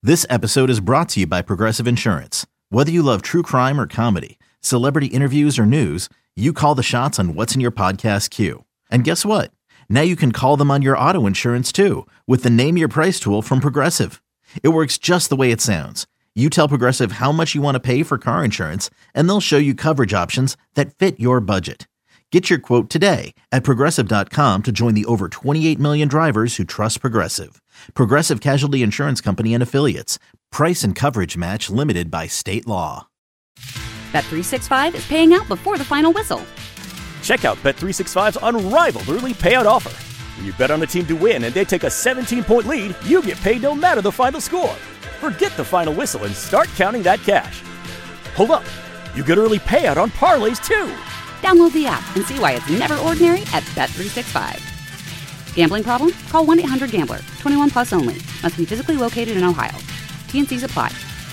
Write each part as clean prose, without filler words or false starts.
This episode is brought to you by Progressive Insurance. Whether you love true crime or comedy, celebrity interviews or news, you call the shots on what's in your podcast queue. And guess what? Now you can call them on your auto insurance too with the Name Your Price tool from Progressive. It works just the way it sounds. You tell Progressive how much you want to pay for car insurance, and they'll show you coverage options that fit your budget. Get your quote today at Progressive.com to join the over 28 million drivers who trust Progressive. Progressive Casualty Insurance Company and Affiliates. Price and coverage match limited by state law. Bet365 is paying out before the final whistle. Check out Bet365's unrivaled early payout offer. When you bet on a team to win and they take a 17-point lead, you get paid no matter the final score. Forget the final whistle and start counting that cash. Hold up. You get early payout on parlays too. Download the app and see why it's never ordinary at Bet365. Gambling problem? Call 1-800-GAMBLER. 21 plus only. Must be physically located in Ohio. T&Cs apply.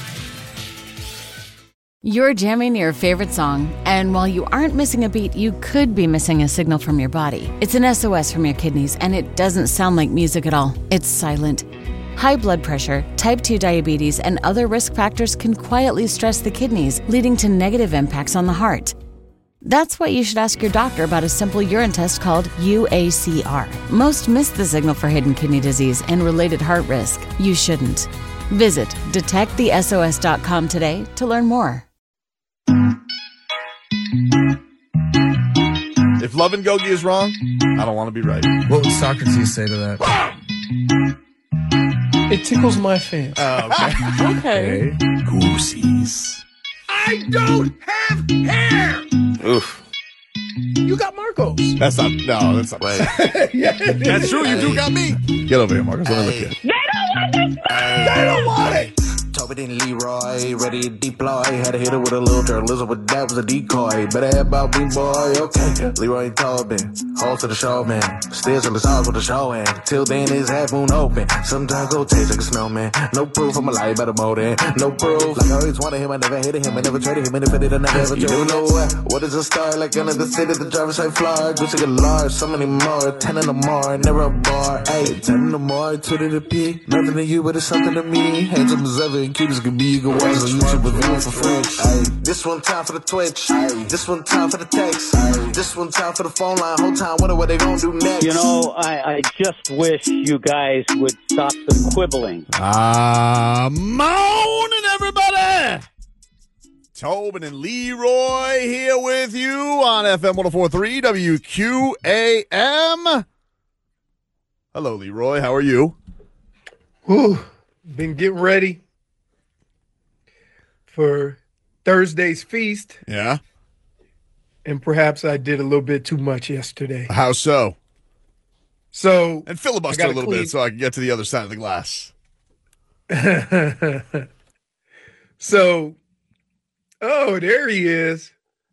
You're jamming your favorite song, and while you aren't missing a beat, you could be missing a signal from your body. It's an SOS from your kidneys, and it doesn't sound like music at all. It's silent. High blood pressure, type 2 diabetes, and other risk factors can quietly stress the kidneys, leading to negative impacts on the heart. That's why you should ask your doctor about a simple urine test called UACR. Most miss the signal for hidden kidney disease and related heart risk. You shouldn't. Visit detectthesos.com today to learn more. If love and Gogi is wrong, I don't want to be right. What would Socrates say to that? It tickles my fancy. Okay. Okay. Goosies. I don't have hair! Oof. You got Marcos. That's not right. Yeah, That's true. You do got me. Get over here, Marcus. Let me look at you. They don't want it! Tobin and Leroy, ready to deploy. Had to hit it with a little journalism, but that was a decoy. Better have about me, boy, okay. Leroy and Tobin, hold to the show, man. Still till the stars with the show, and till then it's half moon open. Sometimes go taste like a snowman. No proof I'm alive by the molding. No proof. Like I always wanted him, I never hated him, I never traded him, and if I did, I never ever traded him. You don't know what is a star? Like under the city, the driver's side fly. Gucci get large, so many more. 10 in the more, never a bar. 8, 10 in the more, 2 to the P. Nothing to you, but it's something to me. Handsome as ever. Cute as could be, you can watch on YouTube with you for free. This one time for the Twitch. This one time for the text. This one time for the phone line. Whole time, wonder what they gonna do next. You know, I just wish you guys would stop the quibbling. Morning, everybody. Tobin and Leroy here with you on FM 104.3 WQAM. Hello, Leroy. How are you? Ooh, been getting ready for Thursday's feast. Yeah. And perhaps I did a little bit too much yesterday. How so? So And filibuster a little bit so I can get to the other side of the glass. So, oh, there he is.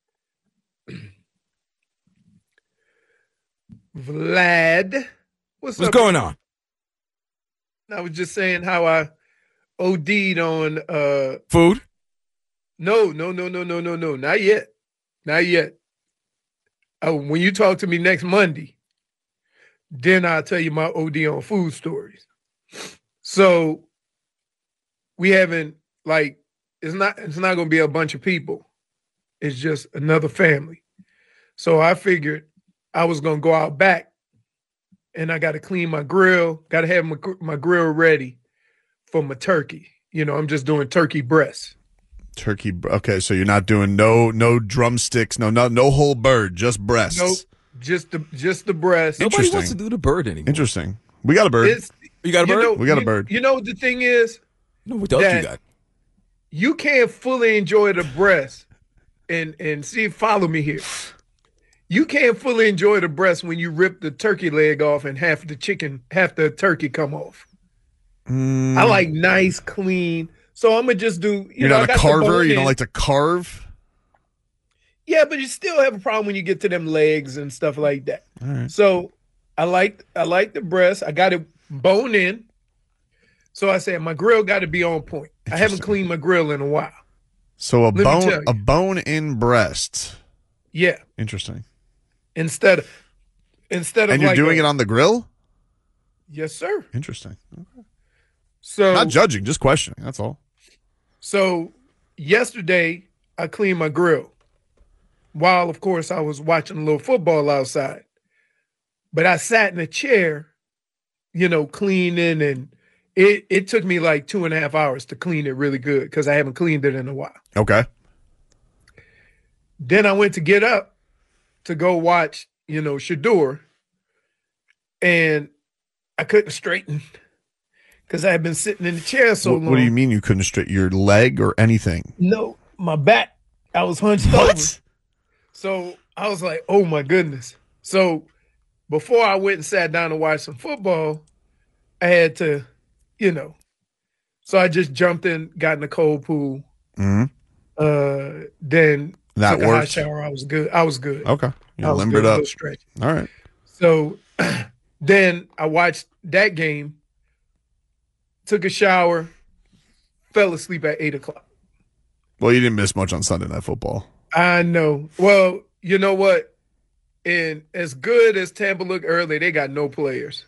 Vlad. What's up? going on? I was just saying how I OD'd on Food? No, not yet. Not yet. When you talk to me next Monday, then I'll tell you my OD on food stories. So we haven't, like, it's not gonna be a bunch of people. It's just another family. So I figured I was gonna go out back and I gotta clean my grill, gotta have my grill ready for my turkey. You know, I'm just doing turkey breasts. Turkey. Okay, so you're not doing no drumsticks, no whole bird, just breasts. Nope, just the breast. Nobody wants to do the bird anymore. Interesting. We got a bird. You got a bird? We got a bird. You know what the thing is? No, what else you got? You can't fully enjoy the breast and see, follow me here. You can't fully enjoy the breast when you rip the turkey leg off and half the turkey come off. I like nice, clean. So I'm gonna just do. You're not a carver. You don't like to carve. Yeah, but you still have a problem when you get to them legs and stuff like that. All right. So I like the breast. I got it bone in. So I said my grill got to be on point. I haven't cleaned my grill in a while. So a bone-in breast. Yeah. Interesting. Instead of and you're doing it on the grill? Yes, sir. Interesting. Okay. So not judging, just questioning. That's all. So yesterday I cleaned my grill while, of course, I was watching a little football outside. But I sat in a chair, cleaning, and it took me like 2.5 hours to clean it really good because I haven't cleaned it in a while. Okay. Then I went to get up to go watch, Shador, and I couldn't straighten because I had been sitting in the chair so long. What do you mean you couldn't straighten your leg or anything? No, my back. I was hunched over. So I was like, oh my goodness. So before I went and sat down to watch some football, I had to, so I just jumped in, got in the cold pool. Mm-hmm. Then that took a hot worked. shower. I was good. Okay. You limbered up. All right. So then I watched that game, took a shower, fell asleep at 8:00. Well, you didn't miss much on Sunday Night Football. I know. Well, you know what? And as good as Tampa looked early, they got no players.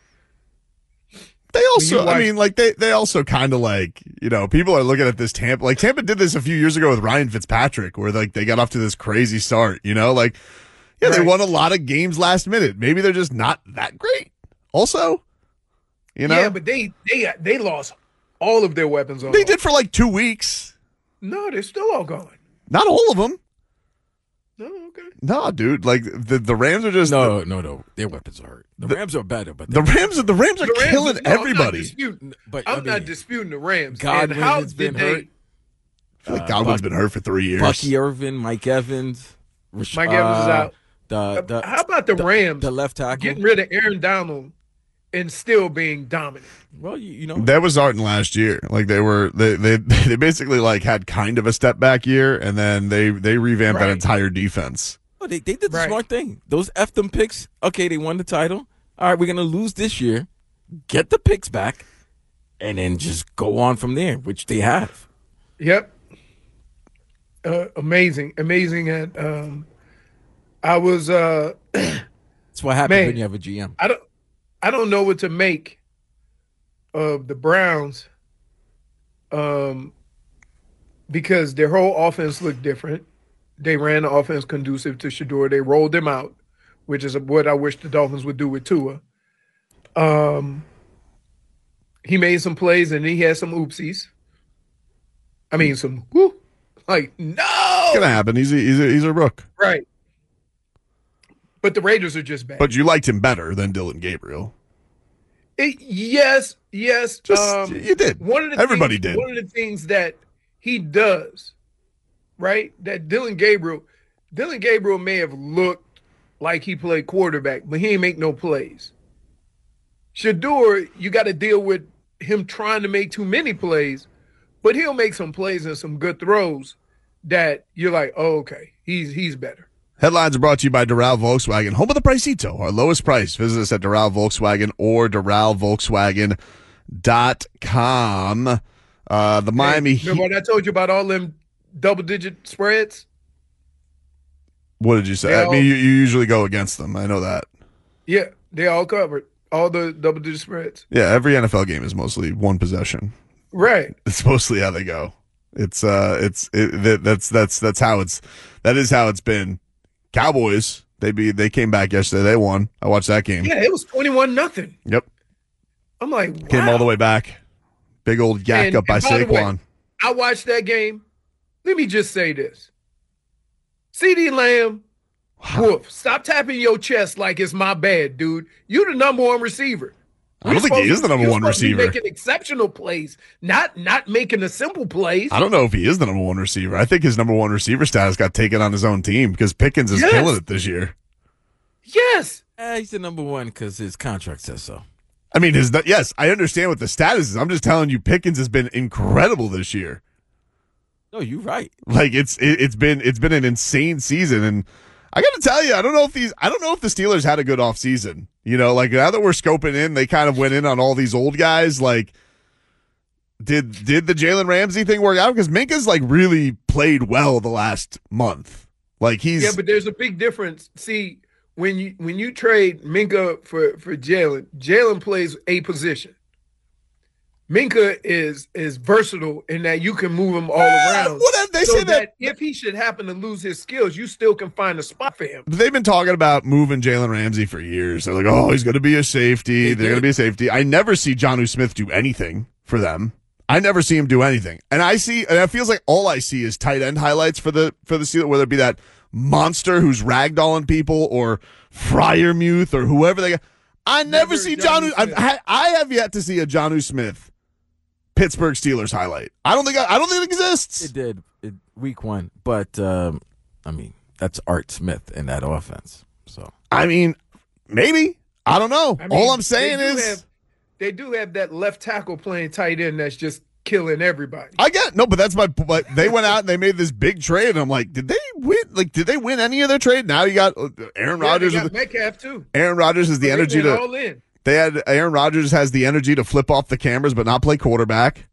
They also, they also kind of people are looking at this Tampa. Like, Tampa did this a few years ago with Ryan Fitzpatrick, where, they got off to this crazy start, They won a lot of games last minute. Maybe they're just not that great. Also, Yeah, but they lost all of their weapons on. They did for 2 weeks. No, they're still all gone. Not all of them. No, okay. No, dude. The Rams are just no. Their weapons are hurt. The Rams are better, but the Rams are killing everybody. I'm not disputing the Rams. Godwin's been hurt. I feel like Godwin's been hurt for 3 years. Bucky Irvin, Mike Evans. Mike Evans is out. How about the Rams? The left tackle getting rid of Aaron Donald and still being dominant. Well, that was starting last year. They basically had kind of a step back year, and then they revamped that entire defense. Oh, they did the smart thing. Those F them picks. Okay, they won the title. All right, we're gonna lose this year. Get the picks back, and then just go on from there, which they have. Yep. Amazing. And I was. That's what happens when you have a GM. I don't know what to make of the Browns because their whole offense looked different. They ran the offense conducive to Shador. They rolled him out, which is what I wish the Dolphins would do with Tua. He made some plays and he had some oopsies. I mean, some no. It's gonna happen. He's a rook, right? But the Raiders are just bad. But you liked him better than Dylan Gabriel. Yes. You did. Everybody did. One of the things that he does, right? That Dylan Gabriel may have looked like he played quarterback, but he ain't make no plays. Shador, you got to deal with him trying to make too many plays, but he'll make some plays and some good throws that you're like, oh, okay, he's better. Headlines are brought to you by Doral Volkswagen, home of the Pricito, our lowest price. Visit us at Doral Volkswagen or DoralVolkswagen.com. The Miami Heat. Remember what I told you about all them double-digit spreads? What did you say? You usually go against them. I know that. Yeah, they all covered. All the double-digit spreads. Yeah, every NFL game is mostly one possession. Right. It's mostly how they go. That's how it's been. Cowboys, they came back yesterday. They won. I watched that game. Yeah, it was 21-0. Yep. I'm like, wow. Came all the way back. Big old yak up by Saquon. I watched that game. Let me just say this. CeeDee Lamb, woof, stop tapping your chest like it's my bad, dude. You the number one receiver. I don't think he is the number one receiver. Making exceptional plays, not making the simple plays. I don't know if he is the number one receiver. I think his number one receiver status got taken on his own team because Pickens is killing it this year. Yes. He's the number one because his contract says so. I mean, yes, I understand what the status is. I'm just telling you, Pickens has been incredible this year. No, you're right. It's been an insane season, and I got to tell you, I don't know if the Steelers had a good offseason. Now that we're scoping in, they kind of went in on all these old guys. Did the Jalen Ramsey thing work out? Because Minka's really played well the last month. Yeah, but there's a big difference. See, when you trade Minka for Jalen plays a position. Minka is versatile in that you can move him all around. They so say that if he should happen to lose his skills, you still can find a spot for him. they've been talking about moving Jalen Ramsey for years. They're like, oh, he's going to be a safety. They're going to be a safety. I never see Jonnu Smith do anything for them. I never see him do anything. And it feels like all I see is tight end highlights for the Steelers, whether it be that monster who's ragdolling people or Freiermuth or whoever they got. I never see Jonnu. I have yet to see a Jonnu Smith Pittsburgh Steelers highlight. I don't think it exists. It did week 1, but that's Art Smith in that offense. So maybe I don't know. All I'm saying is they do have that left tackle playing tight end that's just killing everybody. I get it. No, but that's but they went out and they made this big trade, and I'm like, did they win? Like, did they win any of their trade? Now you got Aaron Rodgers. They got Metcalf too. Aaron Rodgers has the energy to all in. They had Aaron Rodgers has the energy to flip off the cameras but not play quarterback.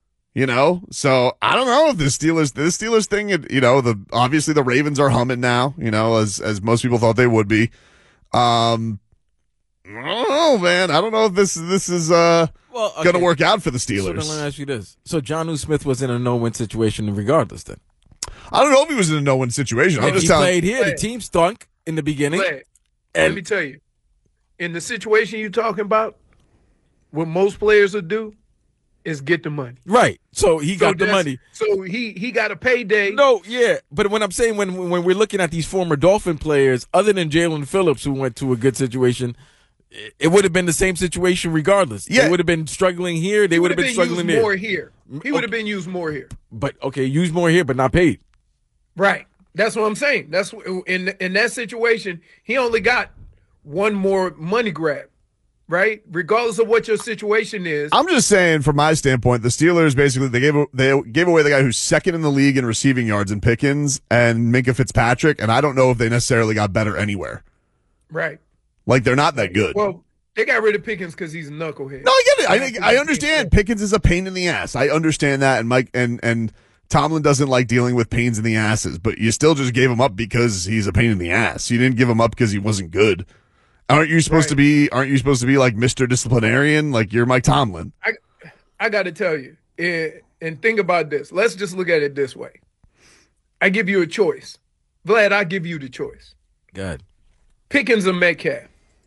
So I don't know if this Steelers thing, obviously the Ravens are humming now, as most people thought they would be. I don't know, man. I don't know if this is going to work out for the Steelers. So let me ask you this. So Jonnu Smith was in a no-win situation regardless then? I don't know if he was in a no-win situation. He played here. The team stunk in the beginning. Let me tell you. In the situation you're talking about, what most players will do is get the money. Right. So he got the money. So he got a payday. No, yeah. But when I'm saying when we're looking at these former Dolphin players, other than Jalen Phillips, who went to a good situation, it would have been the same situation regardless. Yeah. They would have been struggling here. They would have been struggling there. More here. He would have been used more here. But, used more here, but not paid. Right. That's what I'm saying. That's in that situation, he only got one more money grab, right? Regardless of what your situation is. I'm just saying, from my standpoint, the Steelers basically they gave away the guy who's second in the league in receiving yards in Pickens and Minka Fitzpatrick, and I don't know if they necessarily got better anywhere. Right. Like, they're not that good. Well, they got rid of Pickens because he's a knucklehead. No, I get it. I understand. Pickens is a pain in the ass. I understand that, and Mike and Tomlin doesn't like dealing with pains in the asses, but you still just gave him up because he's a pain in the ass. You didn't give him up because he wasn't good. Aren't you supposed to be like Mr. Disciplinarian? Like, you're Mike Tomlin. I got to tell you, and think about this. Let's just look at it this way. I give you a choice. Vlad, I give you the choice. Good. Pickens or Metcalf?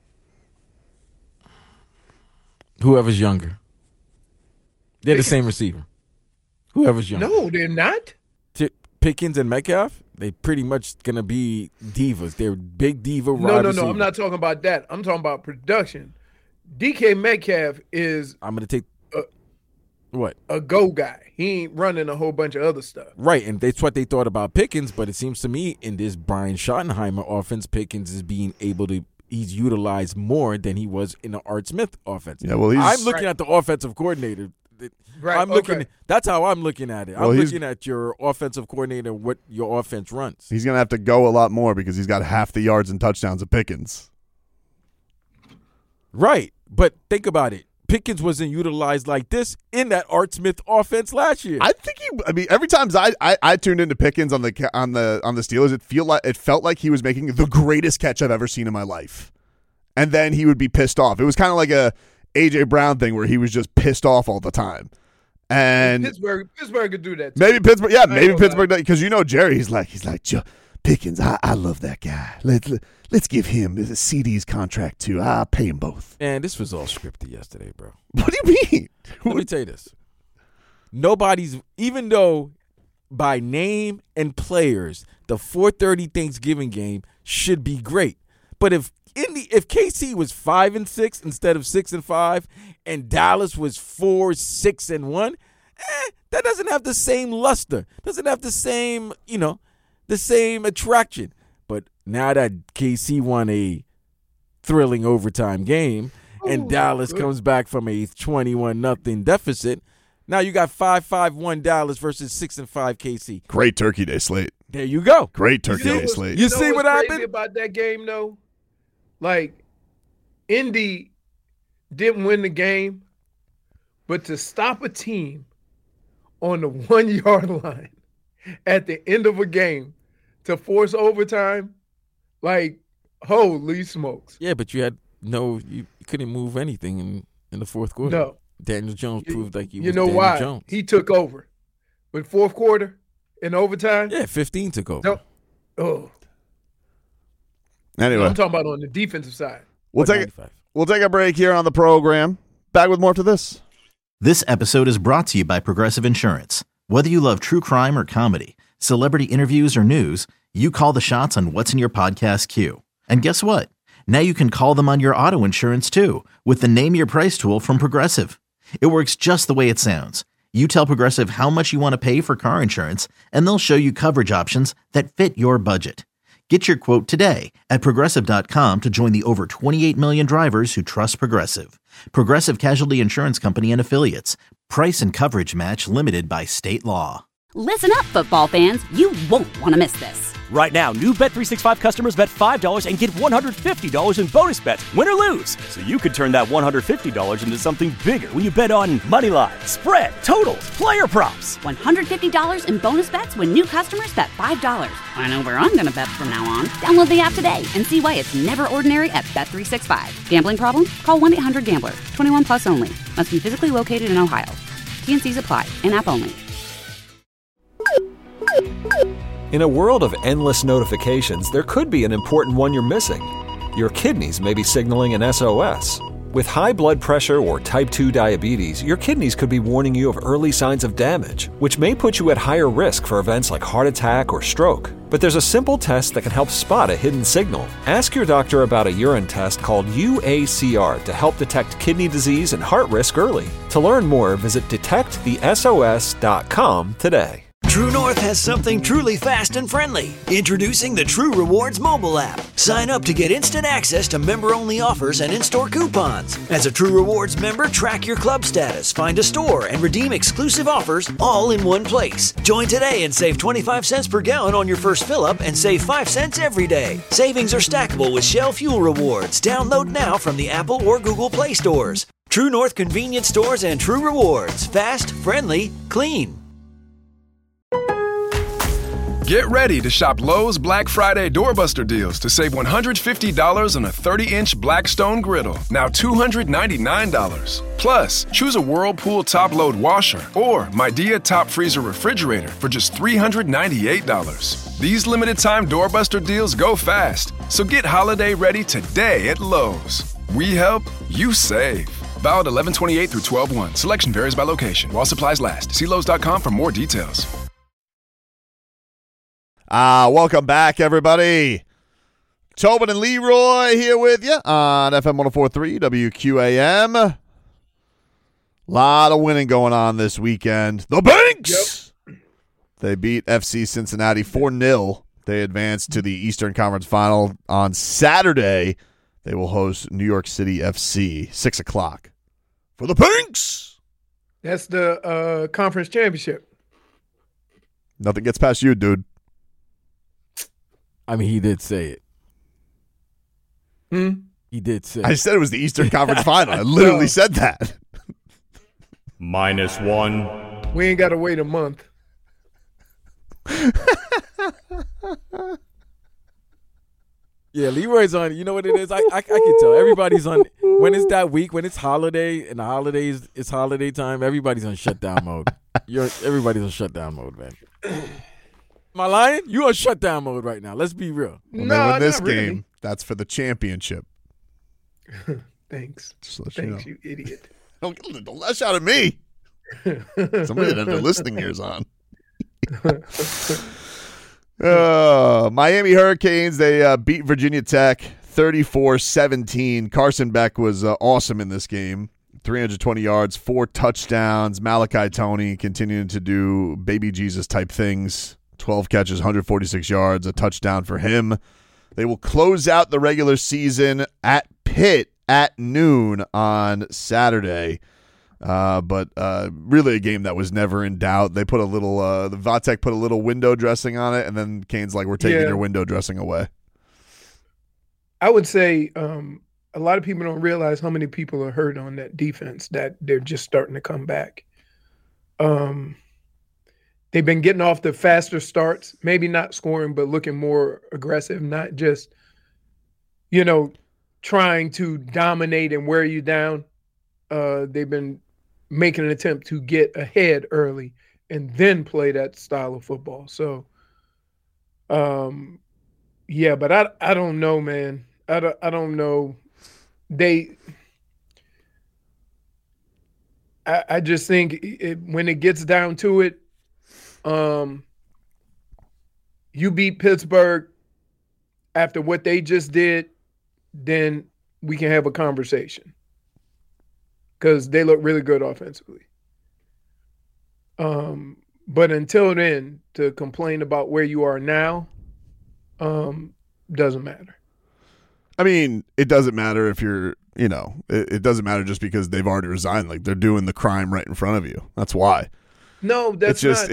Whoever's younger. They're the same receiver. Whoever's younger. No, they're not. Pickens and Metcalf, they pretty much going to be divas. They're big diva wide receivers. No. I'm not talking about that. I'm talking about production. DK Metcalf is I'm going to take what? A go guy. He ain't running a whole bunch of other stuff. Right, and that's what they thought about Pickens, but it seems to me in this Brian Schottenheimer offense, Pickens is being able to he's utilized more than he was in the Art Smith offense. Yeah, well, I'm looking at the offensive coordinator. Right, I'm looking. That's how I'm looking at it. I'm looking at your offensive coordinator, what your offense runs. He's going to have to go a lot more because he's got half the yards and touchdowns of Pickens. Right, but think about it. Pickens wasn't utilized like this in that Art Smith offense last year. I think every time I tuned into Pickens on the Steelers, it felt like he was making the greatest catch I've ever seen in my life, and then he would be pissed off. It was kind of like a A.J. Brown thing where he was just pissed off all the time. And Pittsburgh could do that too. Maybe Pittsburgh, yeah, maybe Pittsburgh does, because Jerry, he's like Pickens. I love that guy. Let's give him a CD's contract too. I'll pay him both. And this was all scripted yesterday, bro. What do you mean? Let me tell you this. Even though by name and players, the 4:30 Thanksgiving game should be great. But if KC was 5-6 instead of 6-5, and Dallas was 4-6-1, that doesn't have the same luster. Doesn't have the same, the same attraction. But now that KC won a thrilling overtime game, and Dallas comes back from a 21-0 deficit, now you got 5-5-1 Dallas versus 6-5 KC. Great Turkey Day slate. There you go. Great Turkey Day slate. You see what happened about that game, though? Like, Indy didn't win the game, but to stop a team on the 1-yard line at the end of a game to force overtime, like, holy smokes. Yeah, but you couldn't move anything in the fourth quarter. Daniel Jones proved like he was You know Daniel why? Jones. He took over. With fourth quarter in overtime. Yeah, 15 took over. No. Oh. Anyway, I'm talking about on the defensive side. we'll take a break here on the program. Back with more after this. This episode is brought to you by Progressive Insurance. Whether you love true crime or comedy, celebrity interviews or news, you call the shots on what's in your podcast queue. And guess what? Now you can call them on your auto insurance too with the Name Your Price tool from Progressive. It works just the way it sounds. You tell Progressive how much you want to pay for car insurance, and they'll show you coverage options that fit your budget. Get your quote today at Progressive.com to join the over 28 million drivers who trust Progressive. Progressive Casualty Insurance Company and Affiliates. Price and coverage match limited by state law. Listen up, football fans. You won't want to miss this. Right now, new Bet365 customers bet $5 and get $150 in bonus bets, win or lose. So you could turn that $150 into something bigger when you bet on moneyline, spread, totals, player props. $150 in bonus bets when new customers bet $5. I know where I'm going to bet from now on. Download the app today and see why it's never ordinary at Bet365. Gambling problem? Call 1-800-GAMBLER. 21 plus only. Must be physically located in Ohio. T&Cs apply. In-app only. In a world of endless notifications, there could be an important one you're missing. Your kidneys may be signaling an SOS. With high blood pressure or type 2 diabetes, your kidneys could be warning you of early signs of damage, which may put you at higher risk for events like heart attack or stroke. But there's a simple test that can help spot a hidden signal. Ask your doctor about a urine test called UACR to help detect kidney disease and heart risk early. To learn more, visit detectthesos.com today. True North has something truly fast and friendly. Introducing the True Rewards mobile app. Sign up to get instant access to member-only offers and in-store coupons. As a True Rewards member, track your club status, find a store, and redeem exclusive offers all in one place. Join today and save 25 cents per gallon on your first fill-up and save 5 cents every day. Savings are stackable with Shell Fuel Rewards. Download now from the Apple or Google Play stores. True North convenience stores and True Rewards. Fast, friendly, clean. Get ready to shop Lowe's Black Friday Doorbuster deals to save $150 on a 30-inch Blackstone griddle, now $299. Plus, choose a Whirlpool top-load washer or Midea top freezer refrigerator for just $398. These limited-time Doorbuster deals go fast, so get holiday ready today at Lowe's. We help, you save. Valid 11/28 through 12/1. Selection varies by location. While supplies last. See Lowe's.com for more details. Welcome back, everybody. Tobin and Leroy here with you on FM 104.3 WQAM. A lot of winning going on this weekend. The Banks! Yep. They beat FC Cincinnati 4-0. They advanced to the Eastern Conference Final on Saturday. They will host New York City FC, 6 o'clock. For the Banks! That's the conference championship. Nothing gets past you, dude. I mean, he did say it. He did say it. I said it was the Eastern Conference Final. I literally said that. -1. We ain't got to wait a month. Yeah, Leroy's on. You know what it is? I can tell. Everybody's on. When it's that week, when it's holiday, and the holidays, it's holiday time, everybody's on shutdown mode. Everybody's on shutdown mode, man. Am I lying? You on shutdown mode right now. Let's be real. When they win this game, that's for the championship. Thanks. Thanks, you idiot. Don't lash out at me. Somebody that have their listening ears on. Miami Hurricanes, they beat Virginia Tech 34-17. Carson Beck was awesome in this game. 320 yards, 4 touchdowns. Malachi Toney continuing to do baby Jesus type things. 12 catches, 146 yards, a touchdown for him. They will close out the regular season at Pitt at noon on Saturday. But really a game that was never in doubt. They put a little, the Vatek put a little window dressing on it, and then Kane's like, we're taking your window dressing away. I would say a lot of people don't realize how many people are hurt on that defense, that they're just starting to come back. They've been getting off the faster starts, maybe not scoring, but looking more aggressive, not just, trying to dominate and wear you down. They've been make an attempt to get ahead early and then play that style of football. So, yeah, but I don't know, man. I don't know. I just think when it gets down to it, you beat Pittsburgh after what they just did, then we can have a conversation because they look really good offensively. But until then, to complain about where you are now doesn't matter. I mean, it doesn't matter if you're, it doesn't matter just because they've already resigned. Like, they're doing the crime right in front of you. That's why. No, that's it's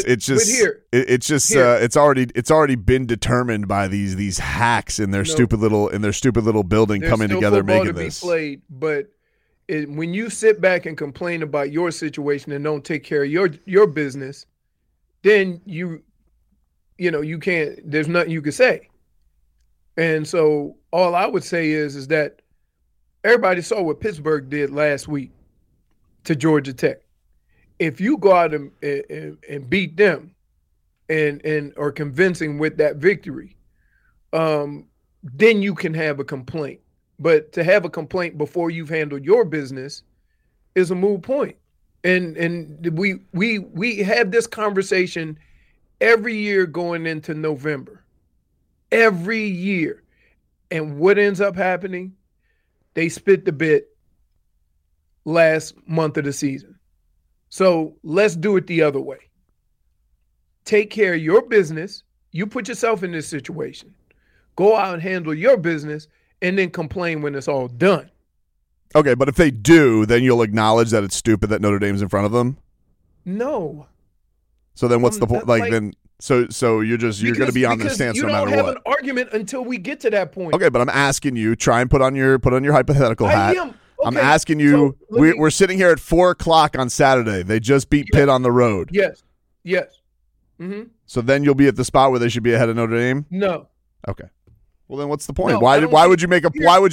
already been determined by these hacks in their stupid little building coming together making this. Be played, but when you sit back and complain about your situation and don't take care of your business, then you can't. There's nothing you can say. And so all I would say is that everybody saw what Pittsburgh did last week to Georgia Tech. If you go out and beat them and are convincing with that victory, then you can have a complaint. But to have a complaint before you've handled your business is a moot point. And we have this conversation every year going into November. Every year. And what ends up happening? They spit the bit last month of the season. So let's do it the other way. Take care of your business. You put yourself in this situation. Go out and handle your business and then complain when it's all done. Okay, but if they do, then you'll acknowledge that it's stupid that Notre Dame's in front of them? No. So then what's the point? So you're going to be on this stance no matter what. You don't have an argument until we get to that point. Okay, but I'm asking you, try and put on your hypothetical hat. Okay, I'm asking you, so we're sitting here at 4:00 on Saturday. They just beat Pitt on the road. Yes. Mm-hmm. So then you'll be at the spot where they should be ahead of Notre Dame? No. Okay. Well, then what's the point? Why would you make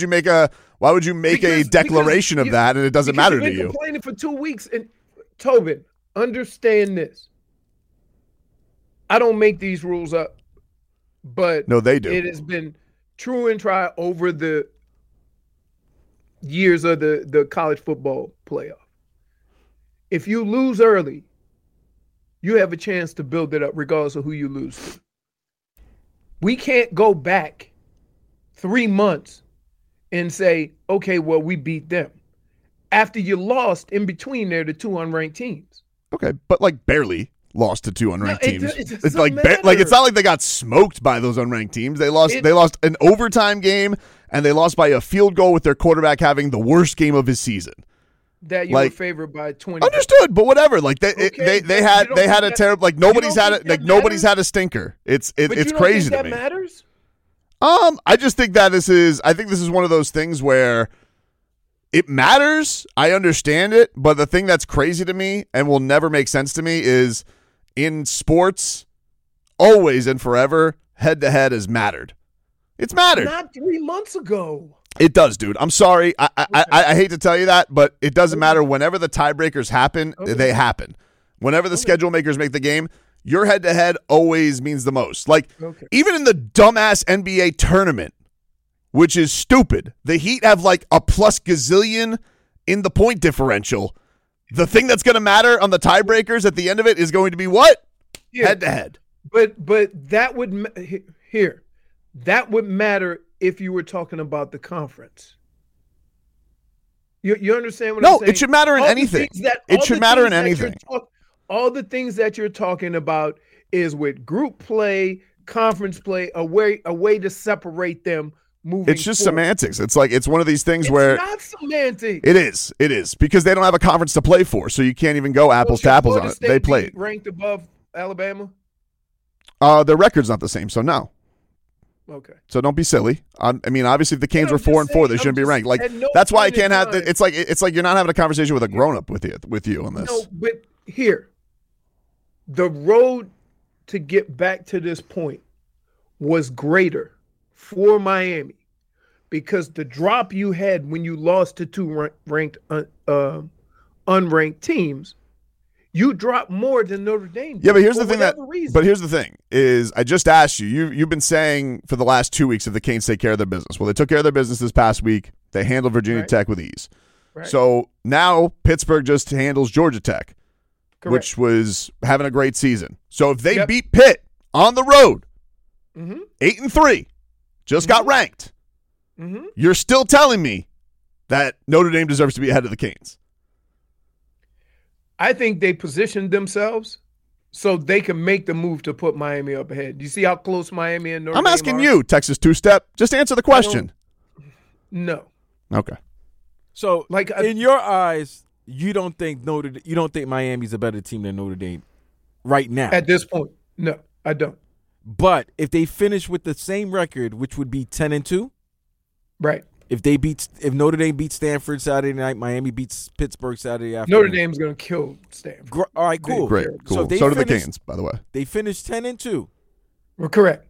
a declaration of that and it doesn't matter to you? You've been complaining for 2 weeks. And Tobin, understand this. I don't make these rules up, but no, they do. It has been true and try over the years of the college football playoff. If you lose early, you have a chance to build it up regardless of who you lose to. We can't go back 3 months and say, okay, well, we beat them. After you lost, in between there, the two unranked teams. Okay, but barely lost to two unranked teams. It's it's not like they got smoked by those unranked teams. They lost an overtime game and they lost by a field goal with their quarterback having the worst game of his season. That you were favored by 20. Understood, but whatever. They had a terrible nobody's had a stinker. It's crazy to me. That matters? I just think that this is one of those things where it matters. I understand it, but the thing that's crazy to me and will never make sense to me is in sports, always and forever, head-to-head has mattered. It's mattered. Not 3 months ago. It does, dude. I'm sorry. I hate to tell you that, but it doesn't matter. Whenever the tiebreakers happen, they happen. Whenever the schedule makers make the game, your head-to-head always means the most. Even in the dumbass NBA tournament, which is stupid, the Heat have a plus gazillion in the point differential. The thing that's going to matter on the tiebreakers at the end of it is going to be what? Head-to-head. But that would that would matter if you were talking about the conference. You understand what I'm saying? No, it should matter in anything. It should matter in anything. All the things that you're talking about is with group play, conference play, a way to separate them moving It's just forward. semantics. It's one of these things where it's not semantics. It is because they don't have a conference to play for, so you can't even go apples to apples on it. They played ranked above Alabama. Their record's not the same, so no. Okay. So don't be silly. I mean, obviously, if the Canes were 4-4, they shouldn't be ranked. That's why I can't have. It's like you're not having a conversation with a grown up with you on this. No, but here, the road to get back to this point was greater for Miami because the drop you had when you lost to two ranked unranked teams, you drop more than Notre Dame did. Yeah, but here's for the thing whatever reason. but here's the thing is I just asked you've been saying for the last 2 weeks if the Canes take care of their business. Well, they took care of their business this past week. They handled Virginia Tech with ease. Right. So now Pittsburgh just handles Georgia Tech, Correct. which was having a great season. So if they beat Pitt on the road, 8-3, just got ranked, you're still telling me that Notre Dame deserves to be ahead of the Canes. I think they positioned themselves so they can make the move to put Miami up ahead. Do you see how close Miami and Notre Dame I'm asking are? you, Texas two-step. Just answer the question. No. Okay. So, in your eyes, you don't think Miami's a better team than Notre Dame right now? At this point, no, I don't. But if they finish with the same record, which would be 10-2, right? If Notre Dame beats Stanford Saturday night, Miami beats Pittsburgh Saturday afternoon. Notre Dame's going to kill Stanford. All right, cool. Great, cool. So do the Canes, by the way. They finished 10-2. We're correct.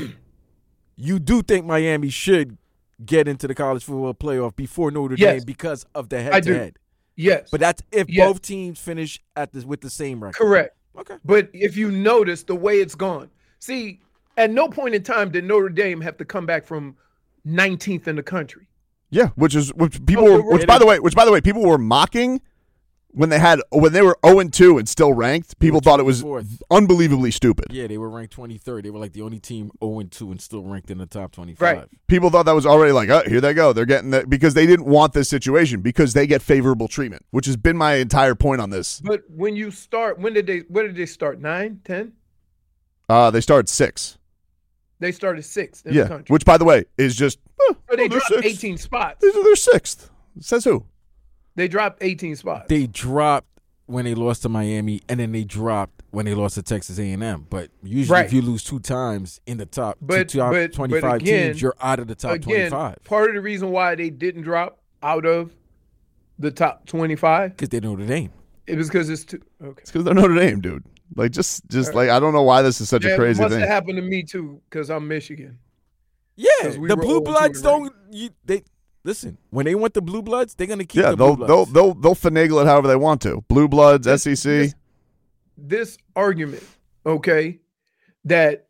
You do think Miami should get into the college football playoff before Notre Dame because of the head-to-head? I do. Yes. But that's if both teams finish with the same record. Correct. Okay. But if you notice the way it's gone, see, at no point in time did Notre Dame have to come back from 19th in the country. Yeah, which by the way, people were mocking when they were 0-2 and still ranked. People thought it was unbelievably stupid. Yeah, they were ranked 23rd. They were like the only team 0-2 and still ranked in the top 25. Right. People thought that was already like, oh, here they go. They're getting that because they didn't want this situation because they get favorable treatment, which has been my entire point on this. But when you start, where did they start? 9, 10? They started 6. They started 6th in the country. Which, by the way, is just So they dropped 6th. 18 spots. They're 6th. Says who? They dropped 18 spots. They dropped when they lost to Miami, and then they dropped when they lost to Texas A&M. But usually, if you lose 2 times in the top, top 25 teams, you're out of the top 25. Part of the reason why they didn't drop out of the top 25 because they Notre Dame. It was because it's too okay. It's because they're Notre Dame, dude. Like just like I don't know why this is such a crazy thing. It must thing. have happened to me too because I'm Michigan. Yeah, the Blue Bloods don't. Listen. When they want the Blue Bloods, they're gonna keep. They'll finagle it however they want to. Blue Bloods, SEC. This argument, okay, that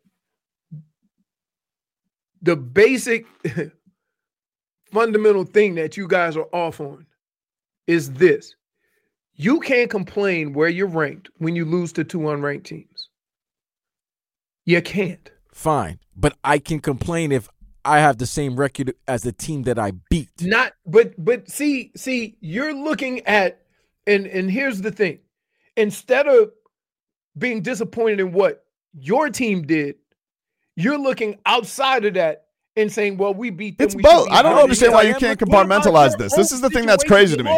the basic fundamental thing that you guys are off on is this: you can't complain where you're ranked when you lose to 2 unranked teams. You can't. Fine, but I can complain if I have the same record as the team that I beat. But see, you're looking at, and here's the thing. Instead of being disappointed in what your team did, you're looking outside of that and saying, well, we beat them. It's both. I don't understand why you can't compartmentalize this. This is the thing that's crazy to me.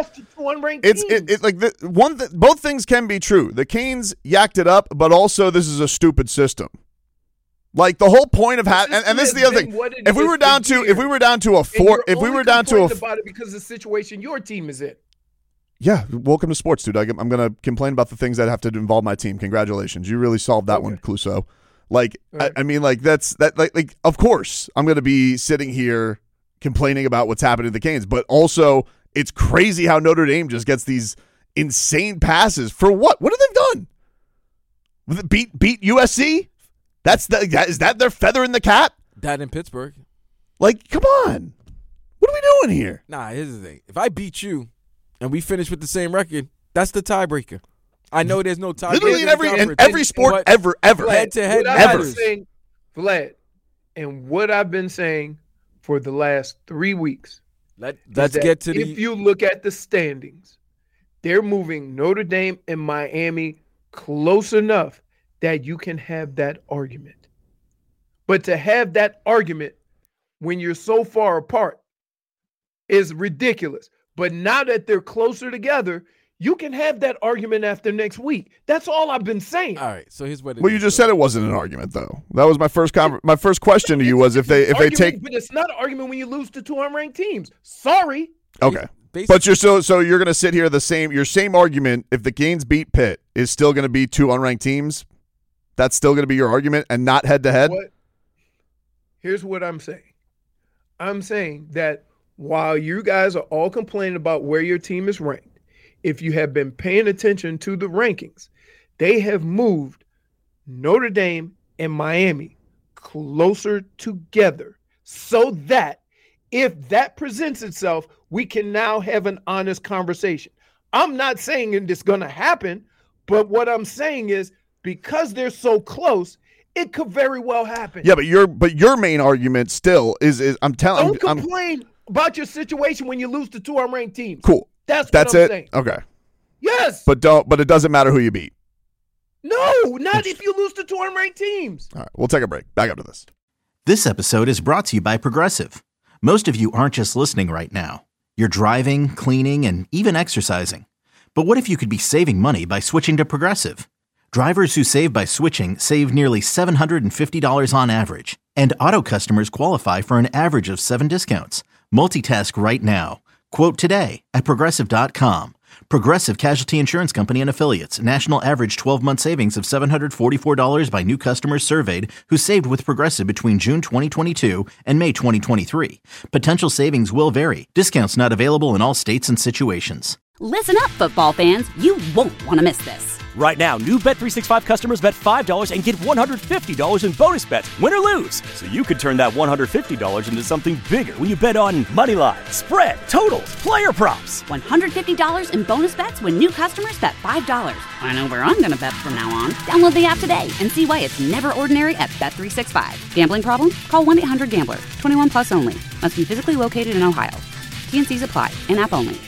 Both things can be true. The Canes yacked it up, but also this is a stupid system. Like the whole point of having, and this is the other thing. If we were down to a 4, if we were down to a about it because of the situation your team is in. Yeah, welcome to sports, dude. I'm going to complain about the things that have to involve my team. Congratulations, you really solved that one, Clouseau. Like, right. I mean, like that's that. Like, of course, I'm going to be sitting here complaining about what's happening to the Canes, but also it's crazy how Notre Dame just gets these insane passes for what? What have they done? Beat USC? Is that their feather in the cap? That in Pittsburgh. Like, come on. What are we doing here? Nah, here's the thing. If I beat you and we finish with the same record, that's the tiebreaker. I know there's no tiebreaker. Literally in every sport ever. Head to head matters. Vlad, and what I've been saying for the last 3 weeks. Let's get to if you look at the standings, they're moving Notre Dame and Miami close enough that you can have that argument. But to have that argument when you're so far apart is ridiculous. But now that they're closer together, you can have that argument after next week. That's all I've been saying. All right, so here's what. Well, you just said it wasn't an argument, though. That was my first question to you was if they take. But it's not an argument when you lose to 2 unranked teams. Sorry. Okay. But you're so you're going to sit here your same argument if the Canes beat Pitt is still going to be 2 unranked teams. That's still going to be your argument and not head to head. Here's what I'm saying. I'm saying that while you guys are all complaining about where your team is ranked, if you have been paying attention to the rankings, they have moved Notre Dame and Miami closer together so that if that presents itself, we can now have an honest conversation. I'm not saying it's going to happen, but what I'm saying is because they're so close, it could very well happen. Yeah, but your main argument still is I'm telling. Don't complain about your situation when you lose to two unranked teams. Cool. That's what I'm saying. Okay. Yes. But it doesn't matter who you beat. No, not if you lose to two unranked teams. All right, we'll take a break. Back up to this. This episode is brought to you by Progressive. Most of you aren't just listening right now. You're driving, cleaning, and even exercising. But what if you could be saving money by switching to Progressive? Drivers who save by switching save nearly $750 on average. And auto customers qualify for an average of 7 discounts. Multitask right now. Quote today at Progressive.com. Progressive Casualty Insurance Company and Affiliates. National average 12-month savings of $744 by new customers surveyed who saved with Progressive between June 2022 and May 2023. Potential savings will vary. Discounts not available in all states and situations. Listen up, football fans. You won't want to miss this. Right now, new Bet365 customers bet $5 and get $150 in bonus bets, win or lose. So you could turn that $150 into something bigger when you bet on moneyline, spread, totals, player props. $150 in bonus bets when new customers bet $5. I know where I'm going to bet from now on. Download the app today and see why it's never ordinary at Bet365. Gambling problem? Call 1-800-GAMBLER. 21 plus only. Must be physically located in Ohio. T&Cs apply. In-app only.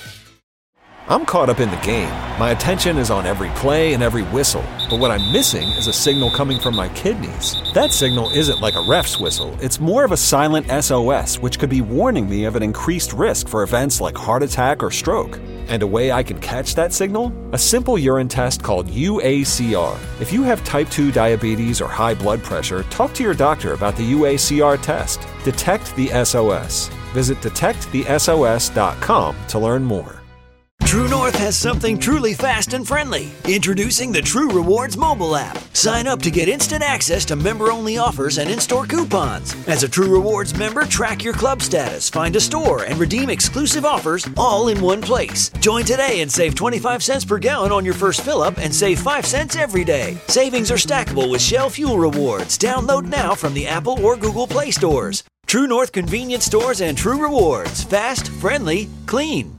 I'm caught up in the game. My attention is on every play and every whistle. But what I'm missing is a signal coming from my kidneys. That signal isn't like a ref's whistle. It's more of a silent SOS, which could be warning me of an increased risk for events like heart attack or stroke. And a way I can catch that signal? A simple urine test called UACR. If you have type 2 diabetes or high blood pressure, talk to your doctor about the UACR test. Detect the SOS. Visit detectthesos.com to learn more. True North has something truly fast and friendly. Introducing the True Rewards mobile app. Sign up to get instant access to member-only offers and in-store coupons. As a True Rewards member, track your club status, find a store, and redeem exclusive offers all in one place. Join today and save 25 cents per gallon on your first fill-up and save 5 cents every day. Savings are stackable with Shell Fuel Rewards. Download now from the Apple or Google Play stores. True North convenience stores and True Rewards. Fast, friendly, clean.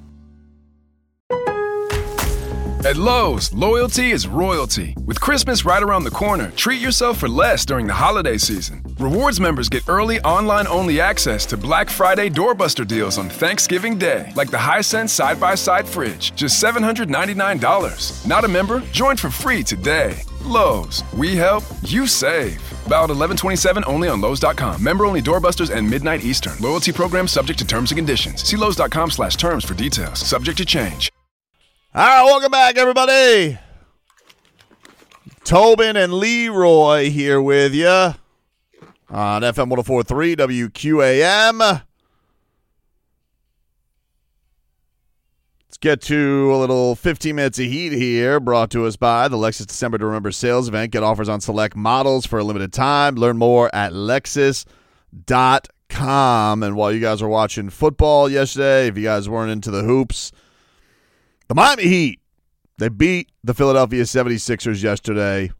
At Lowe's, loyalty is royalty. With Christmas right around the corner, treat yourself for less during the holiday season. Rewards members get early online-only access to Black Friday doorbuster deals on Thanksgiving Day, like the Hisense side-by-side fridge, just $799. Not a member? Join for free today. Lowe's, we help, you save. Valid 11/27 only on Lowe's.com. Member-only doorbusters and midnight Eastern. Loyalty program subject to terms and conditions. See Lowe's.com/terms for details. Subject to change. All right, welcome back, everybody. Tobin and Leroy here with you on FM 104.3 WQAM. Let's get to a little 15 minutes of heat here, brought to us by the Lexus December to Remember sales event. Get offers on select models for a limited time. Learn more at Lexus.com. And while you guys were watching football yesterday, if you guys weren't into the hoops, the Miami Heat, they beat the Philadelphia 76ers yesterday,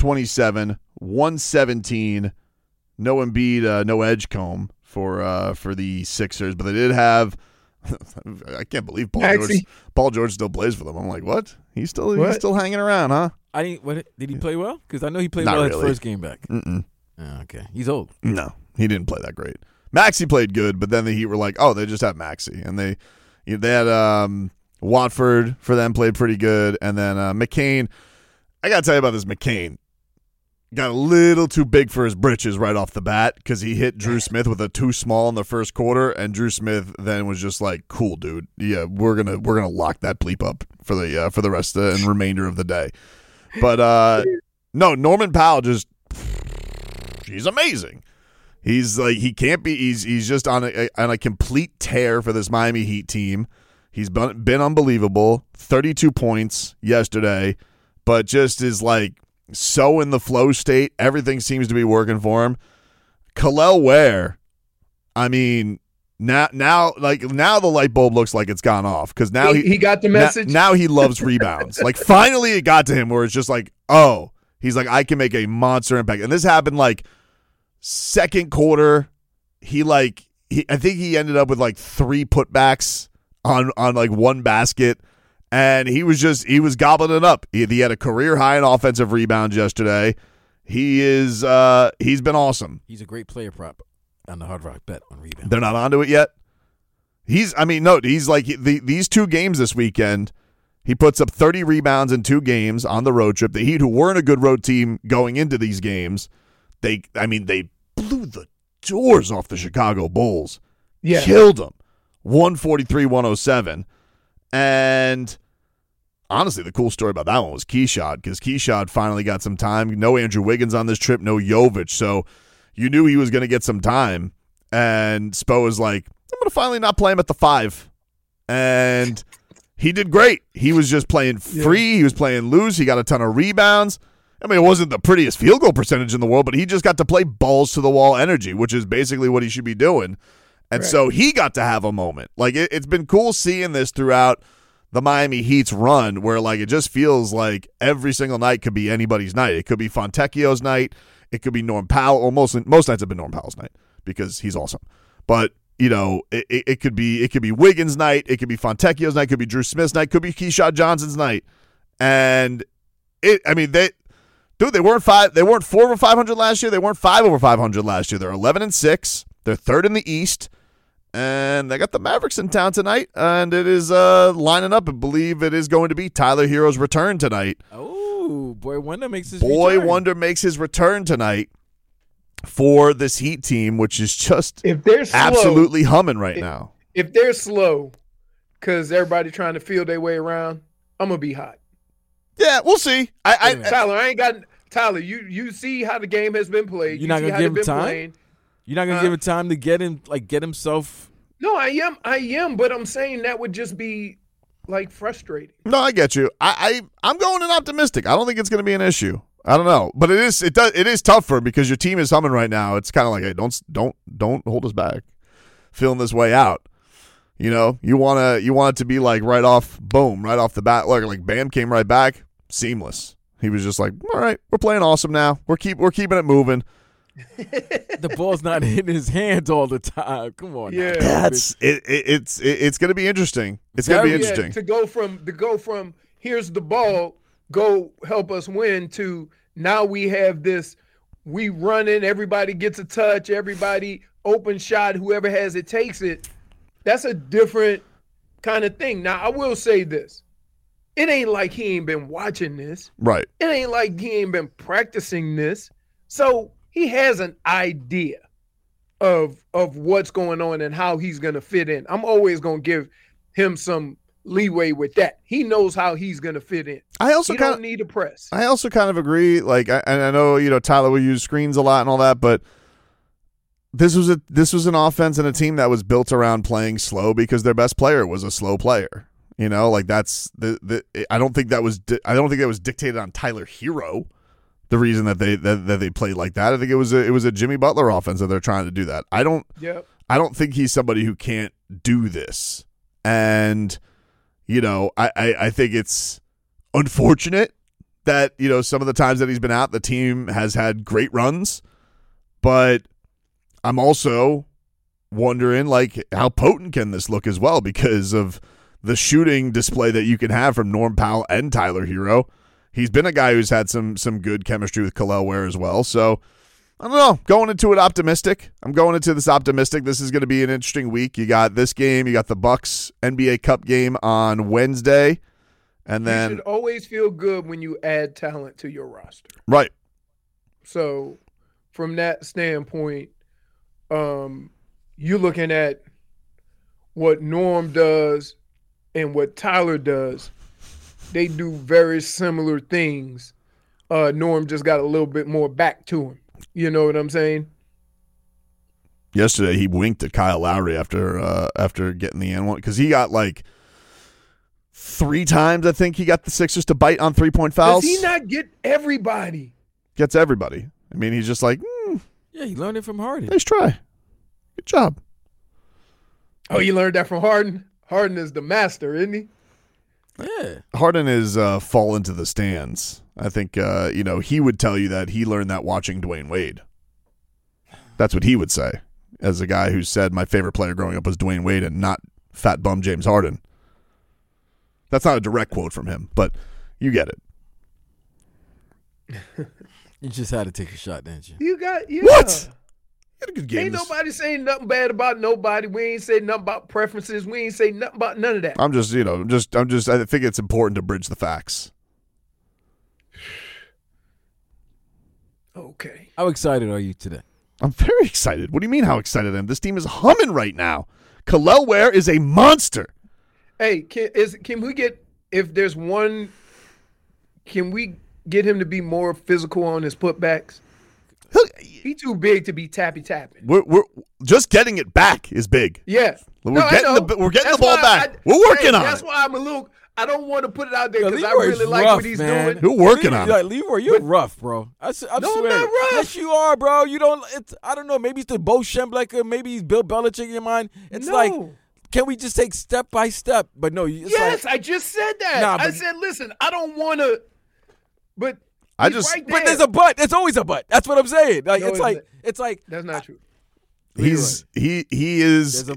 127-117. No Embiid, no Edgecombe for the Sixers, but they did have. I can't believe Paul George still plays for them. I'm like, what? He's still hanging around, huh? Did he play well? Because I know he played Not well really. his first game back. Mm-mm. Oh, okay, he's old. No, he didn't play that great. Maxey played good, but then the Heat were like, oh, they just have Maxey, and they had Watford for them played pretty good, and then McCain. I gotta tell you about this McCain. Got a little too big for his britches right off the bat because he hit Drew Smith with a too small in the first quarter, and Drew Smith then was just like, "Cool, dude. Yeah, we're gonna lock that bleep up for the rest of and remainder of the day." But no, Norman Powell he's amazing. He's like he can't be. He's just on a complete tear for this Miami Heat team. He's been unbelievable. 32 points yesterday, but just is like so in the flow state. Everything seems to be working for him. Kel'el Ware, I mean, Now the light bulb looks like it's gone off because now he got the message. Now he loves rebounds. Like finally it got to him where it's just like, oh, he's like, I can make a monster impact. And this happened like second quarter. I think he ended up with like 3 putbacks on like one basket, and he was gobbling it up. He had a career high in offensive rebounds yesterday. He's been awesome. He's a great player prop on the Hard Rock Bet on rebound. They're not onto it yet. He's like these 2 games this weekend. He puts up 30 rebounds in 2 games on the road trip. The Heat, who weren't a good road team going into these games, they blew the doors off the Chicago Bulls. Yeah. Killed them. 143-107. And honestly, the cool story about that one was Keyshawn, because Keyshawn finally got some time. No Andrew Wiggins on this trip, no Jovic. So you knew he was going to get some time. And Spo was like, I'm going to finally not play him at the 5. And he did great. He was just playing free. He was playing loose. He got a ton of rebounds. I mean, it wasn't the prettiest field goal percentage in the world, but he just got to play balls to the wall energy, which is basically what he should be doing. And so he got to have a moment. Like, it's been cool seeing this throughout the Miami Heat's run where, like, it just feels like every single night could be anybody's night. It could be Fontecchio's night. It could be Norm Powell. Or most nights have been Norm Powell's night because he's awesome. But, you know, it could be Wiggins' night. It could be Fontecchio's night. It could be Drew Smith's night. It could be Keyshawn Johnson's night. And they weren't 4 over 500 last year. They weren't 5 over 500 last year. They're 11-6. They're 3rd in the East. And they got the Mavericks in town tonight, and it is lining up. I believe it is going to be Tyler Hero's return tonight. Oh, Boy Wonder makes his return. Wonder makes his return tonight for this Heat team, which is just absolutely humming right now. If they're slow, because everybody trying to feel their way around, I'm going to be hot. Yeah, we'll see. Tyler, you see how the game has been played. You're not going to give him time? You're not going to give him time to get himself. No, I am, but I'm saying that would just be like frustrating. No, I get you. I'm going in optimistic. I don't think it's going to be an issue. I don't know, but it is tough for him because your team is humming right now. It's kind of like, hey, don't hold us back, feeling this way out. You know, you want it to be like right off the bat. Like Bam came right back, seamless. He was just like, all right, we're playing awesome now. We're keeping it moving. The ball's not in his hands all the time. Come on. Yeah, that's it. It's going to be interesting. It's going to be interesting to go from here's the ball, go help us win, to now we have this. We running. Everybody gets a touch. Everybody open shot. Whoever has it takes it. That's a different kind of thing. Now I will say this: it ain't like he ain't been watching this. Right. It ain't like he ain't been practicing this. So he has an idea of what's going on and how he's going to fit in. I'm always going to give him some leeway with that. He knows how he's going to fit in. He don't need a press. I also kind of agree. Like, I know, Tyler will use screens a lot and all that, but this was an offense and a team that was built around playing slow because their best player was a slow player. You know, like that's I don't think that was dictated on Tyler Hero. The reason that they played like that, I think it was a Jimmy Butler offense that they're trying to do that. I don't think he's somebody who can't do this. And, I think it's unfortunate that, some of the times that he's been out, the team has had great runs. But I'm also wondering, like, how potent can this look as well because of the shooting display that you can have from Norm Powell and Tyler Hero. He's been a guy who's had some good chemistry with Kel'el Ware as well. So, I don't know. Going into it optimistic. I'm going into this optimistic. This is going to be an interesting week. You got this game. You got the Bucks NBA Cup game on Wednesday. And then you should always feel good when you add talent to your roster. Right. So, from that standpoint, you're looking at what Norm does and what Tyler does. They do very similar things. Norm just got a little bit more back to him. You know what I'm saying? Yesterday, he winked at Kyle Lowry after getting the N1 because he got like 3 times, I think, he got the Sixers to bite on 3-point fouls. Does he not get everybody? Gets everybody. I mean, he's just like, yeah, he learned it from Harden. Nice try. Good job. Oh, you learned that from Harden? Harden is the master, isn't he? Yeah. Harden is fall into the stands. I think, he would tell you that he learned that watching Dwayne Wade. That's what he would say as a guy who said my favorite player growing up was Dwayne Wade and not fat bum James Harden. That's not a direct quote from him, but you get it. You just had to take a shot, didn't you? You got, yeah. What? You had a good game. Ain't nobody saying nothing bad about nobody. We ain't say nothing about preferences. We ain't say nothing about none of that. I'm just, I think it's important to bridge the facts. Okay. How excited are you today? I'm very excited. What do you mean how excited I am? This team is humming right now. Kel'el Ware is a monster. Hey, can we get, if there's one, can we get him to be more physical on his putbacks? He too big to be tapping. We're just getting it back is big. Yeah. We're getting the ball back. We're working on it. That's why I'm a little, I don't want to put it out there because I Leroy's really like rough, what he's man. doing. We're working on it. Leroy, you're rough, bro. I swear. I'm not rough. Yes, you are, bro. You don't. I don't know. Maybe it's the Bo Schembechler. Maybe he's Bill Belichick in your mind. It's like, can we just take step by step? But no. Yes, I just said that. I said, listen, I don't want to, but I just. Right there. But there's a but. There's always a but. That's what I'm saying. Like No, it's like that's not true. He is.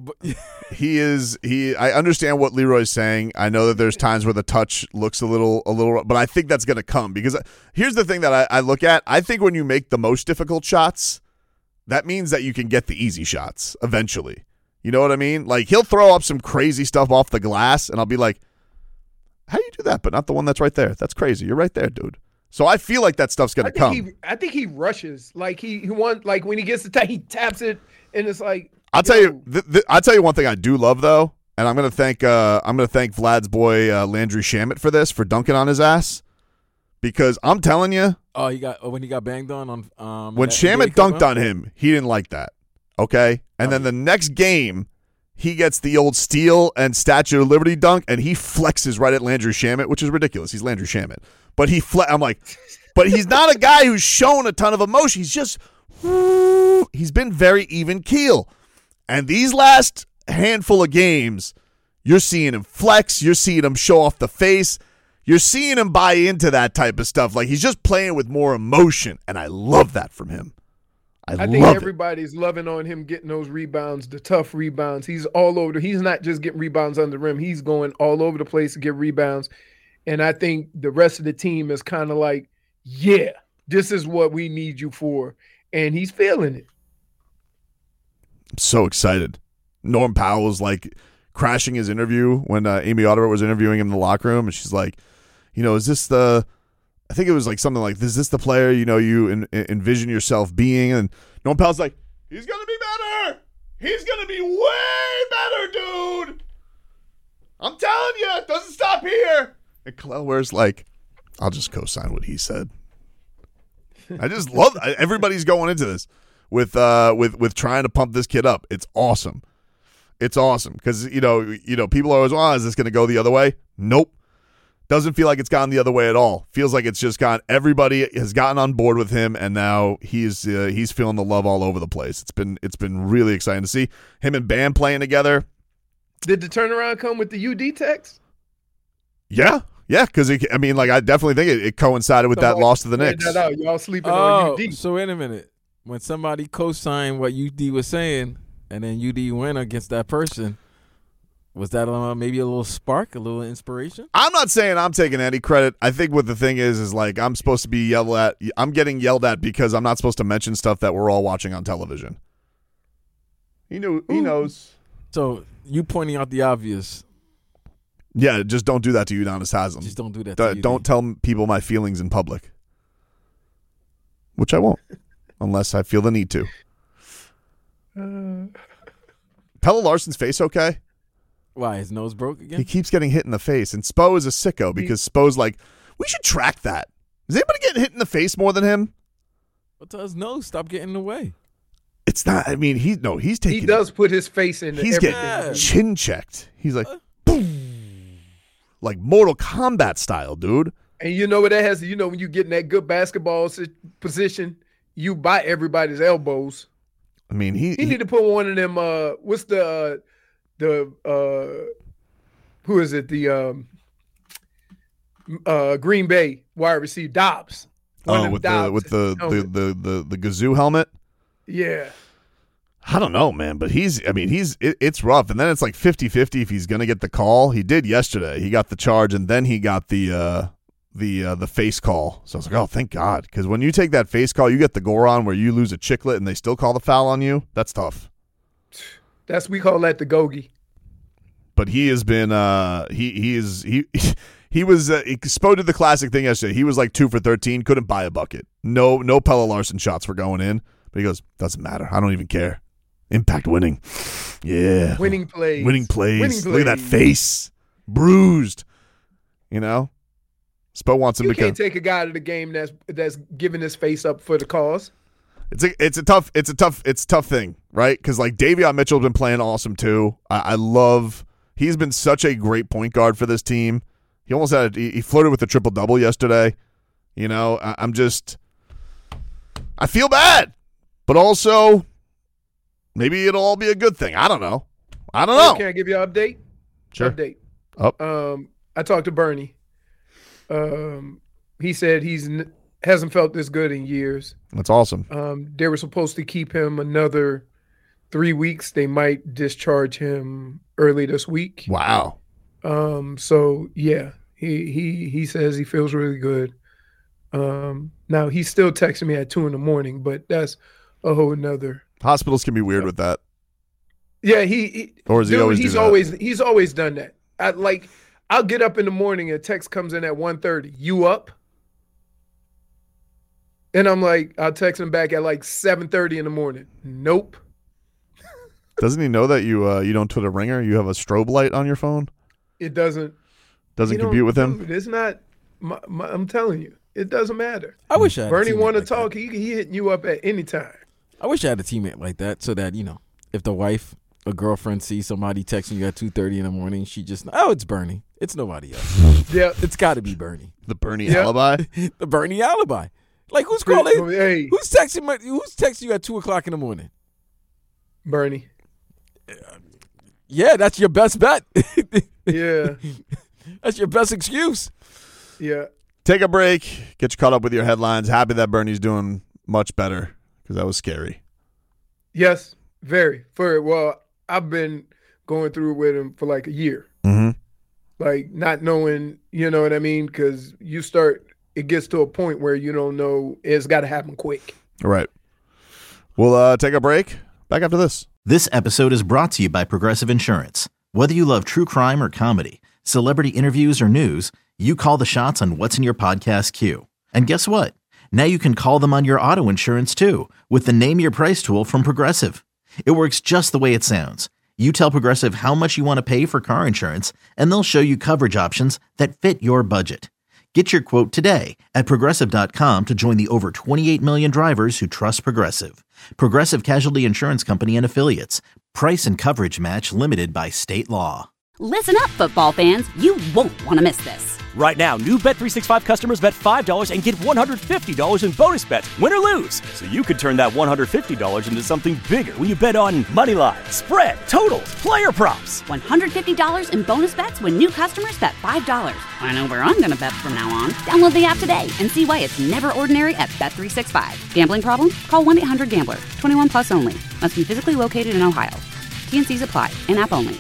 I understand what Leroy's saying. I know that there's times where the touch looks a little, but I think that's going to come because here's the thing that I look at. I think when you make the most difficult shots, that means that you can get the easy shots eventually. You know what I mean? Like he'll throw up some crazy stuff off the glass, and I'll be like, "How do you do that?" But not the one that's right there. That's crazy. You're right there, dude. So I feel like that stuff's going to come. I think he rushes. Like he wants, like when he gets the tap, he taps it, and it's like. I'll tell you. I'll tell you one thing I do love though, and I'm going to thank Vlad's boy Landry Shamet for dunking on his ass, because I'm telling you. Oh, when he got banged on when Shamet dunked on him, he didn't like that. Okay, and then the next game, he gets the old Steel and Statue of Liberty dunk, and he flexes right at Landry Shamet, which is ridiculous. He's Landry Shamet. But I'm like, but he's not a guy who's shown a ton of emotion. He's just, he's been very even keel. And these last handful of games, you're seeing him flex. You're seeing him show off the face. You're seeing him buy into that type of stuff. Like he's just playing with more emotion. And I love that from him. I think everybody's loving on him getting those rebounds, the tough rebounds. He's all over. He's not just getting rebounds on the rim. He's going all over the place to get rebounds. And I think the rest of the team is kind of like, yeah, this is what we need you for. And he's feeling it. I'm so excited. Norm Powell was like crashing his interview when Amy Audibert was interviewing him in the locker room. And she's like, is this I think it was like something like, is this the player, you envision yourself being? And Norm Powell's like, he's going to be better. He's going to be way better, dude. I'm telling you, it doesn't stop here. And Kel'el Ware's like, I'll just co-sign what he said. I just love everybody's going into this with trying to pump this kid up. It's awesome. It's awesome because people are always, is this going to go the other way? Nope. Doesn't feel like it's gone the other way at all. Feels like it's just gone. Everybody has gotten on board with him, and now he's feeling the love all over the place. It's been really exciting to see him and Bam playing together. Did the turnaround come with the UD text? Yeah, because I definitely think it coincided with that loss to the Knicks. That out. Y'all sleeping on UD. So wait a minute. When somebody co-signed what UD was saying, and then UD went against that person, was that maybe a little spark, a little inspiration? I'm not saying I'm taking any credit. I think what the thing is like I'm supposed to be yelled at. I'm getting yelled at because I'm not supposed to mention stuff that we're all watching on television. He knows. So you pointing out the obvious. Yeah, just don't do that to Udonis Haslem. Just don't do that. Don't tell people my feelings in public, which I won't, unless I feel the need to. Pelle Larsen's face okay? Why, his nose broke again? He keeps getting hit in the face, and Spo is a sicko because Spo's like, we should track that. Is anybody getting hit in the face more than him? Well, tell his nose stop getting in the way. It's not. I mean, he's taking. He does put his face in. He's getting chin checked. He's like, boom, like Mortal Kombat style, dude. And you know what that has? When you get in that good basketball position, you bite everybody's elbows. I mean, he need to put one of them. What's the who is it? The Green Bay wide receiver Dobbs. With the Gazoo helmet. Yeah. I don't know, man, but it's rough. And then it's like 50-50 if he's going to get the call. He did yesterday. He got the charge, and then he got the face call. So I was like, oh, thank God. Because when you take that face call, you get the Goron where you lose a chiclet and they still call the foul on you. That's tough. We call that the Gogie. But he has been he exploded the classic thing yesterday. He was like 2 for 13, couldn't buy a bucket. No Pelle Larsson shots were going in. But he goes, doesn't matter. I don't even care. Impact winning. Yeah. Winning plays. Look at that face. Bruised. You know? Spo wants him to can't take a guy to the game that's giving his face up for the cause. It's a tough thing, right? Because like Davion Mitchell's been playing awesome too. He's been such a great point guard for this team. He almost he flirted with a triple-double yesterday. You know, I feel bad, but also maybe it'll all be a good thing. I don't know. Can I give you an update? Sure. Update. Oh. I talked to Bernie. He said hasn't felt this good in years. That's awesome. They were supposed to keep him another 3 weeks. They might discharge him early this week. Wow. So yeah, he says he feels really good. Now he's still texting me at 2 a.m, but that's a whole nother. Hospitals can be weird with that. Yeah, or is he always? He's always done that. I'll get up in the morning and a text comes in at 1:30. You up? And I'm like, I'll text him back at like 7:30 in the morning. Nope. Doesn't he know that you don't put a ringer? You have a strobe light on your phone? It doesn't compute with him? It's not. I'm telling you, it doesn't matter. I wish I had Bernie want to like talk. He hitting you up at any time. I wish I had a teammate like that, so that if the wife, a girlfriend sees somebody texting you at 2:30 in the morning, she just it's Bernie. It's nobody else. Yeah, it's got to be Bernie. The Bernie alibi. The Bernie alibi. Like who's calling? Hey. Who's texting you at 2 o'clock in the morning? Bernie. Yeah, that's your best bet. Yeah. That's your best excuse. Yeah. Take a break. Get you caught up with your headlines. Happy that Bernie's doing much better because that was scary. Yes, very. I've been going through it with him for like a year. Mm-hmm. Like not knowing, you know what I mean? Because it gets to a point where you don't know. It's got to happen quick. All right. We'll take a break. Back after this. This episode is brought to you by Progressive Insurance. Whether you love true crime or comedy, celebrity interviews or news, you call the shots on what's in your podcast queue. And guess what? Now you can call them on your auto insurance too with the Name Your Price tool from Progressive. It works just the way it sounds. You tell Progressive how much you want to pay for car insurance, and they'll show you coverage options that fit your budget. Get your quote today at Progressive.com to join the over 28 million drivers who trust Progressive. Progressive Casualty Insurance Company and Affiliates. Price and coverage match limited by state law. Listen up, football fans. You won't want to miss this. Right now, new Bet365 customers bet $5 and get $150 in bonus bets, win or lose. So you could turn that $150 into something bigger when you bet on money line, spread, totals, player props. $150 in bonus bets when new customers bet $5. I know where I'm going to bet from now on. Download the app today and see why it's never ordinary at Bet365. Gambling problem? Call 1-800-GAMBLER. 21 plus only. Must be physically located in Ohio. T&Cs apply. In-app only.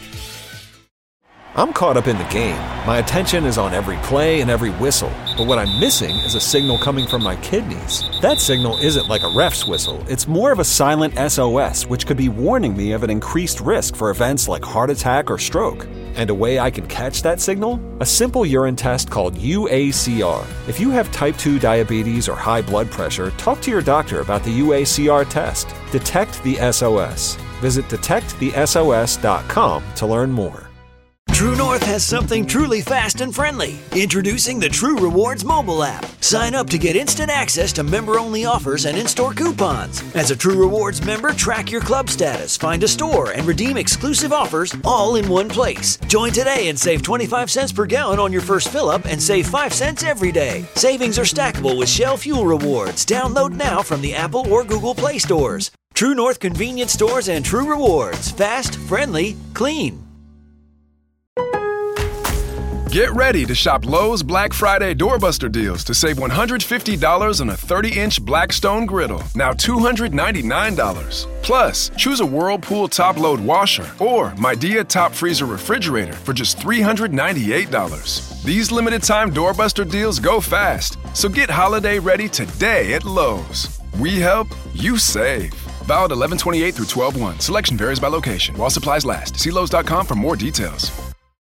I'm caught up in the game. My attention is on every play and every whistle. But what I'm missing is a signal coming from my kidneys. That signal isn't like a ref's whistle. It's more of a silent SOS, which could be warning me of an increased risk for events like heart attack or stroke. And a way I can catch that signal? A simple urine test called UACR. If you have type 2 diabetes or high blood pressure, talk to your doctor about the UACR test. Detect the SOS. Visit detectthesos.com to learn more. True North has something truly fast and friendly. Introducing the True Rewards mobile app. Sign up to get instant access to member-only offers and in-store coupons. As a True Rewards member, track your club status, find a store, and redeem exclusive offers all in one place. Join today and save 25 cents per gallon on your first fill-up and save 5 cents every day. Savings are stackable with Shell Fuel Rewards. Download now from the Apple or Google Play stores. True North convenience stores and True Rewards. Fast, friendly, clean. Get ready to shop Lowe's Black Friday doorbuster deals to save $150 on a 30-inch Blackstone griddle, now $299. Plus, choose a Whirlpool top-load washer or Midea top freezer refrigerator for just $398. These limited-time doorbuster deals go fast, so get holiday ready today at Lowe's. We help, you save. Valid 11/28 through 12/1. Selection varies by location. While supplies last. See Lowe's.com for more details.